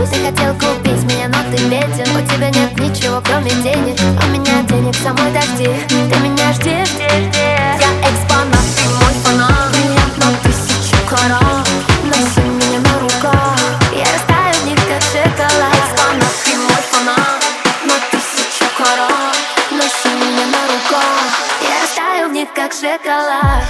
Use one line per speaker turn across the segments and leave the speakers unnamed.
Ты хотел купить меня, но ты беден. У тебя нет ничего, кроме денег. У меня денег самой дожди. Ты меня жди, жди, жди. Я экспонат, ты мой фанат. Приятно тысячу карат. Носи меня на руках. Я растаю в них, как шоколад. Экспонат, ты мой фанат. На тысячу карат. Носи меня на руках. Я растаю в них, как шоколад.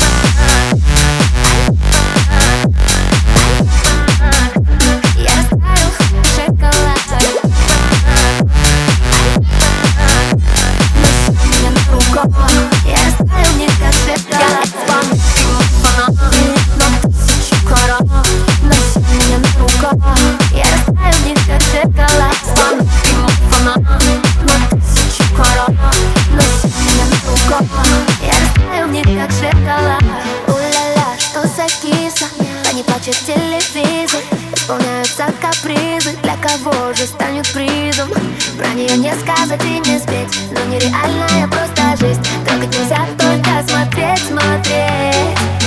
Не плачет телевизор, исполняются капризы. Для кого же станет призом? Про нее не сказать и не спеть, но нереальная просто жизнь. Трогать нельзя, только смотреть, смотреть.